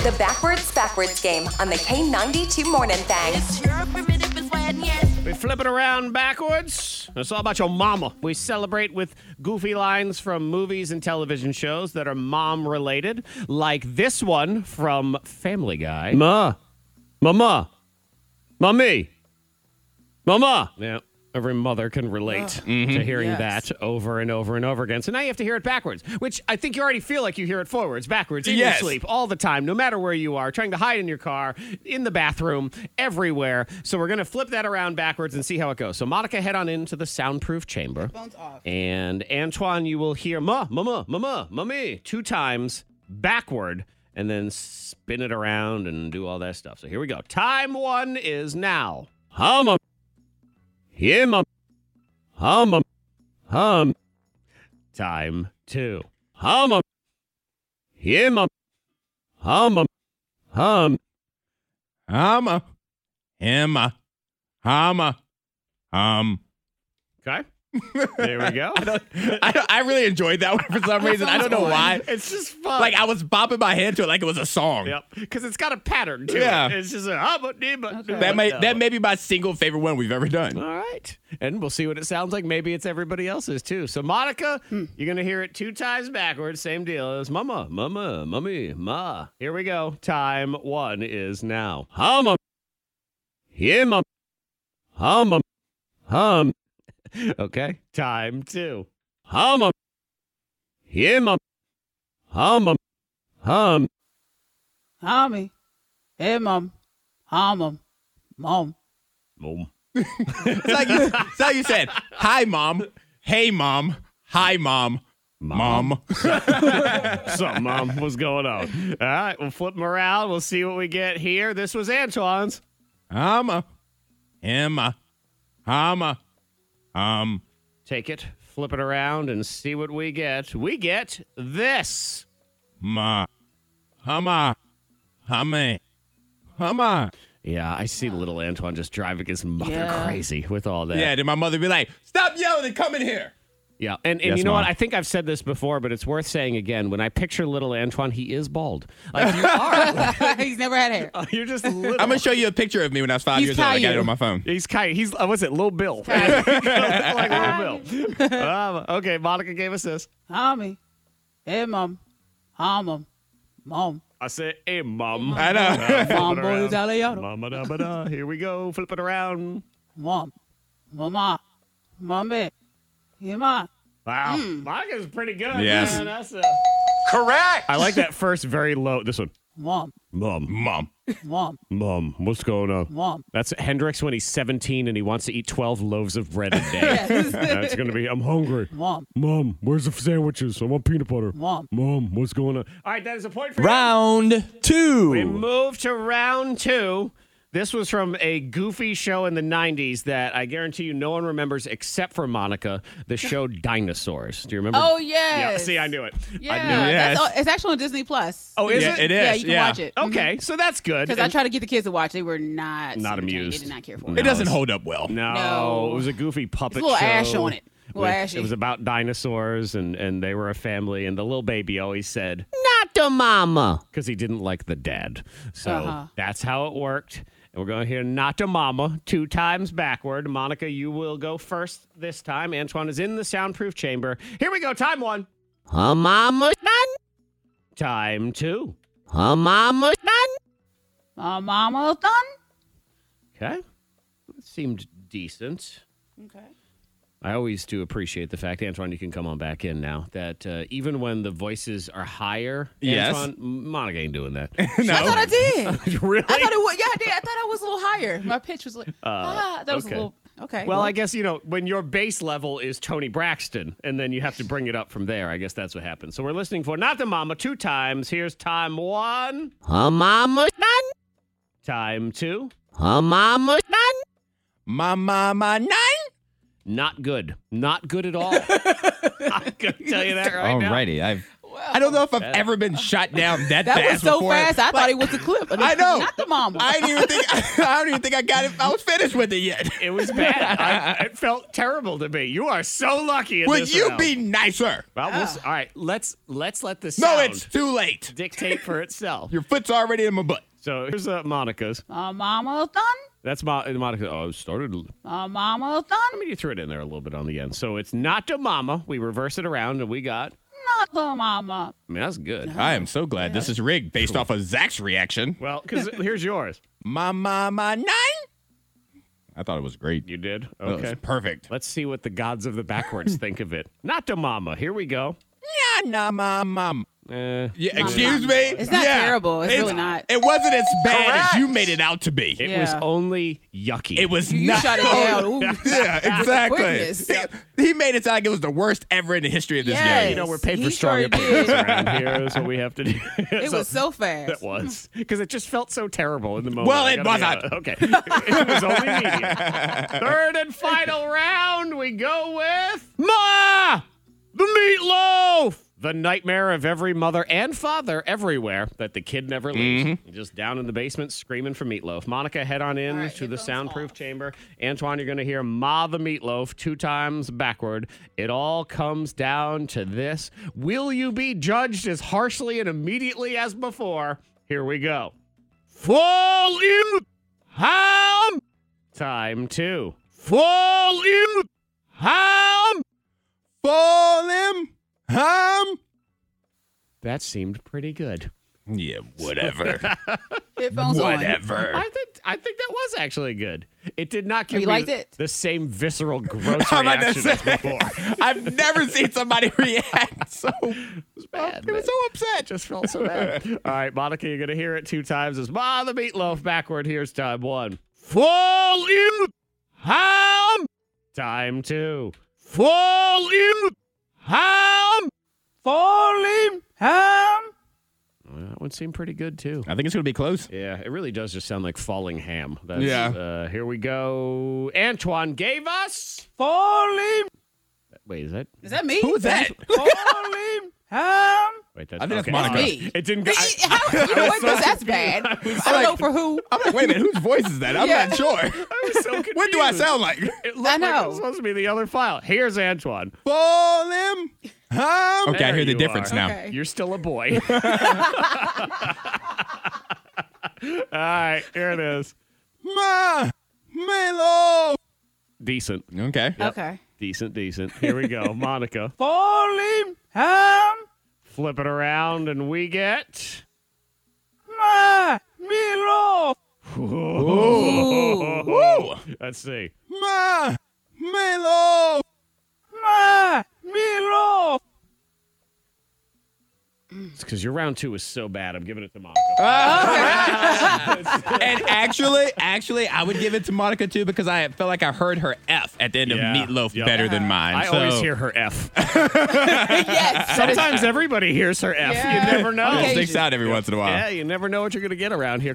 The Backwards game on the K92 Morning Thing. We flip it around backwards. It's all about your mama. We celebrate with goofy lines from movies and television shows that are mom-related, like this one from Family Guy. Mama. Mommy. Mama. Yeah. Every mother can relate to hearing that over and over and over again. So now you have to hear it backwards, which I think you already feel like you hear it forwards, backwards, in your sleep, all the time, no matter where you are, trying to hide in your car, in the bathroom, everywhere. So we're going to flip that around backwards and see how it goes. So Monica, head on into the soundproof chamber. Phone's off. And Antoine, you will hear mama, mommy 2 times backward, and then spin it around and do all that stuff. So here we go. Time 1 is now. Hum. Yeah, mom. Hum. Time 2. Hum. Yeah, mom. Hum. Okay. There we go. I really enjoyed that one for some reason. I don't know why. It's just fun. Like, I was bopping my head to it like it was a song. Yep. Because it's got a pattern to Yeah. it. It's just a hum. That may be my single favorite one we've ever done. All right. And we'll see what it sounds like. Maybe it's everybody else's too. So, Monica, you're going to hear it 2 times backwards. Same deal as mama, mommy, ma. Here we go. Time 1 is now. Hum. Yeah, mom. Hum. Okay. Time 2. Hum. Yeah, mom. Hum. Mommy. Hey, mom. Mom. Mom. It's like you said, hi, mom. Hey, mom. Hi, mom. Mom. Something, Mom. What's going on? All right. We'll flip them around. We'll see what we get here. This was Antoine's. Take it, flip it around, and see what we get. We get this. Humma. Yeah, I see little Antoine just driving his mother crazy with all that. Yeah, then my mother be like, stop yelling and come in here. Yeah, and Yes, you know Mom. what? I think I've said this before, but it's worth saying again. When I picture little Antoine, he is bald. Like, you are. He's never had hair. You're just little. I'm going to show you a picture of me when I was 5 He's years old. I got Caillou. it on my phone. He's what's it, Lil Bill? Like Lil Bill. Okay, Monica gave us this. Mommy. Hey, mom. Mom. I said, hey, Mom. I know. Mom, boy, Italiano. Mama da ba da. Here we go. Flip it around. Mom. Mama. Mommy. Hey, ma. Wow. Monica's pretty good. Yes. Man. That's Correct. I like that first very low. This one. Mom. Mom. What's going on? Mom. That's Hendrix when he's 17 and he wants to eat 12 loaves of bread a day. That's going to be, I'm hungry. Mom, where's the sandwiches? I want peanut butter. Mom. What's going on? All right, that is a point for you. Round 2. We move to round 2. This was from a goofy show in the 90s that I guarantee you no one remembers except for Monica, the show Dinosaurs. Do you remember? Oh, yes. Yeah, see, I knew it. Yeah. I knew it. Yes. It's actually on Disney Plus. Oh, is Yeah, it? it is. Yeah, you can watch it. Okay, so that's good. Because I tried to get the kids to watch. They were not Not entertained. amused. They did not care for No. it. It doesn't hold up well. No, it was a goofy puppet There's a little show. ash on it. A little ashy. It was about dinosaurs, and they were a family, and the little baby always said, not the mama, because he didn't like the dad. So that's how it worked. And we're going to hear not the mama 2 times backward. Monica, you will go first this time. Antoine is in the soundproof chamber. Here we go. Time 1. Mama done. Time 2. Mama done. Mama's done? Okay. That seemed decent. Okay. I always do appreciate the fact, Antoine, you can come on back in now, that even when the voices are higher, Yes. Antoine, Monica ain't doing that. I thought I did. Really? I thought it was. Yeah, I did. I thought I was a little higher. My pitch was like, that was okay. a little. Okay. Well, I guess, when your base level is Tony Braxton, and then you have to bring it up from there, I guess that's what happens. So we're listening for Not the Mama 2 times. Here's time 1. Mama done. Time 2. Mama done. Mama nine. Not good. Not good at all. I'm going to tell you that right now. Alrighty, I don't know if I've ever been shot down that That fast was so before. fast. I Like, thought it was a clip. I know. Not the mama. I don't even think I got it. I was finished with it yet. It was bad. It felt terrible to me. You are so lucky in Would this you round. be nicer? Well, all right, let's let the No, sound it's too late. dictate for itself. Your foot's already in my butt. So here's Monica's. Mama's done. That's Monica. Oh, it started. Mama's done. I mean, you threw it in there a little bit on the end. So it's not the mama. We reverse it around and we got. Not the mama. I mean, that's good. I am so glad this is rigged based off of Zach's reaction. Well, because here's yours. My 9. I thought it was great. You did? That was Okay. perfect. Let's see what the gods of the backwards think of it. Not the mama. Here we go. Yeah, nah, mom. Eh, Yeah, excuse me? It's not terrible. It's really not. It wasn't as bad Correct. as you made it out to be. it was Yeah. only yucky. It was You not. shut it down. Ooh. Yeah, exactly. Quickness. He made it sound like it was the worst ever in the history of this Yes. game. You know, we're paid He for strong sure opinions did. around here. That's what we have to do. It was so fast. It was. Because it just felt so terrible in the moment. Well, I it gotta be wasn't. honest. Okay. It was only medium. Third and final round, we go with Ma! The meatloaf! The nightmare of every mother and father everywhere that the kid never leaves. Just down in the basement screaming for meatloaf. Monica, head on in All right, to the headphones soundproof off. chamber. Antoine, you're going to hear Ma the meatloaf 2 times backward. It all comes down to this. Will you be judged as harshly and immediately as before? Here we go. Fall in ham. Time 2. Fall in ham. Fall him. That seemed pretty good. Yeah, whatever. Headphones on. Whatever. I think that was actually good. It did not give You me liked it? the same visceral, gross I'm about to reaction as say, before. I've never seen somebody react so. Bad, He was so upset. just felt so bad. All right, Monica, you're going to hear it 2 times as Ma the meatloaf backward. Here's time 1. Fall in ham. Time 2. Fall in ham. Falling ham. Well, that one seemed pretty good, too. I think it's going to be close. Yeah, it really does just sound like falling ham. That's, Yeah. Here we go. Antoine gave us. Falling. Wait, is that? Is that me? Who was that? Falling ham. Wait, that's I think that's okay. Monica. Me. It didn't go. How, you know what? so 'Cause that's confused. bad. I was don't like- know for who. I'm like, wait a minute, whose voice is that? I'm Yeah. not sure. I was so confused. What do I sound like? It looked I like know. it was supposed to be the other file. Here's Antoine. Fall him. Okay, I There hear the you difference are. now. Okay. You're still a boy. All right, here it is. Ma, Melo. Decent. Okay. Okay. Decent. Here we go. Monica. Falling ham. Flip it around and we get. Ma. Meatloaf. Woo. Let's see. Ma, Melo. Ma. Meatloaf. It's because your round 2 is so bad. I'm giving it to Monica. And actually, I would give it to Monica too because I felt like I heard her F at the end Yeah. of Meatloaf Yep. better than mine. I so. always hear her F. Yes. Sometimes everybody hears her F. Yeah. You never know. It Okay. sticks out every once in a while. Yeah, you never know what you're going to get around here.